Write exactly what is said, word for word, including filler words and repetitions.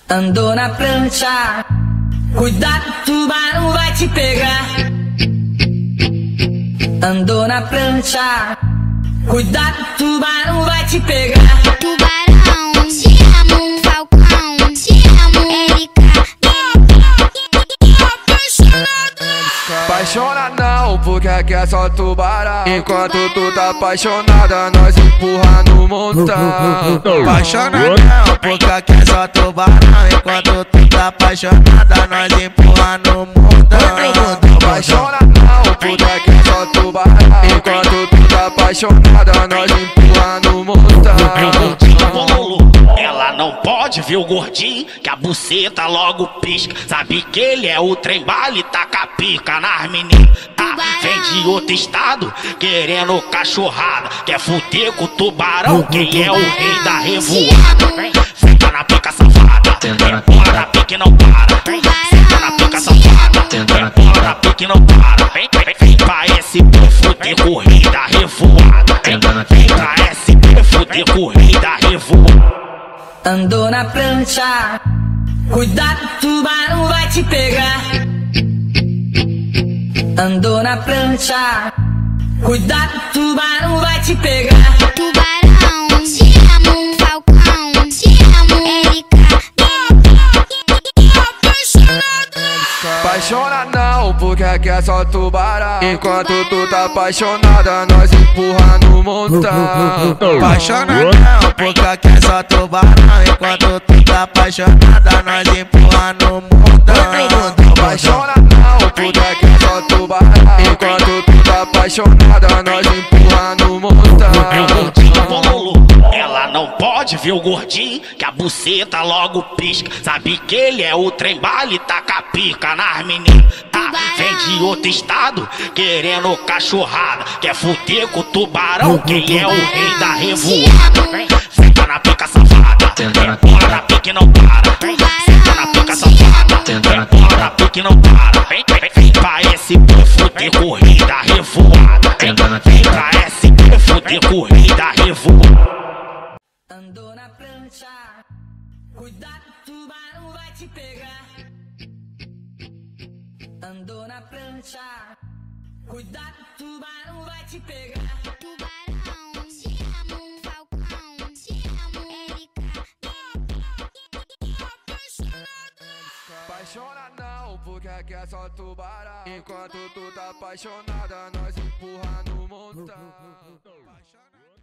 Andou na prancha, cuidado, tubarão vai te pegar. Andou na prancha, cuidado, tubarão vai te pegar. Tubarão, te amo, Falcão, te amo, Erika. Apaixona não, porque aqui é só tubarão. Enquanto tu tá apaixonada, nós empurra no montão. Apaixona não, porque aqui é só tubarão. Enquanto tu tá apaixonada, nós empurra no montão. Apaixona não, porque aqui é só tubarão. Enquanto tu tá apaixonada, nós empurra no montão. Ela não pode ver o gordinho, que a buceta logo pisca. Sabe que ele é o trem bala e taca pica nas meninas. Ah, vem de outro estado, querendo cachorrada. Quer fuder com o tubarão, quem é o rei da revoada. Senta na pica safada, empurra na pica e não para. Senta na pica safada, empurra na pica e não para. Vem, vem, vem pra S P fuder com o rei da revoada. Vem pra S P fuder com o rei da revoada. Andou na prancha, cuidado, tubarão vai te pegar. Andou na prancha, cuidado, tubarão vai te pegar. Tubarão, te amo, Falcão, te amo, Erika. Apaixona não, porque aqui é só tubarão. Enquanto tu tá apaixonada, nós empurra no montão. Apaixona não, porque aqui é só tubarão. Enquanto tu tá apaixonada, nós empurra no montão. Apaixona não, porque aqui é só tubarão. Enquanto tu tá apaixonada, nós empurra no montão. Ela não pode ver o gordinho, que a buceta logo pisca. Sabe que ele é o trem bala e taca pica nas meninas. Ah, vem de outro estado, querendo cachorrada. Quer fuder com o tubarão, quem é o rei da revoada. Senta na pica safada, empurra na pica e não para. Senta na pica safada, empurra na pica e não para. Vem, vem, vem pra S P fuder com o rei da revoada. Vem pra S P fuder com o rei da revoada. Andou na prancha, cuidado, tubarão vai te pegar. Andou na prancha, cuidado, tubarão vai te pegar. Tubarão, te amo, Falcão, te amo, Erika. Apaixona não, porque aqui é só tubarão. Enquanto tu tá apaixonada, nós empurra no montão.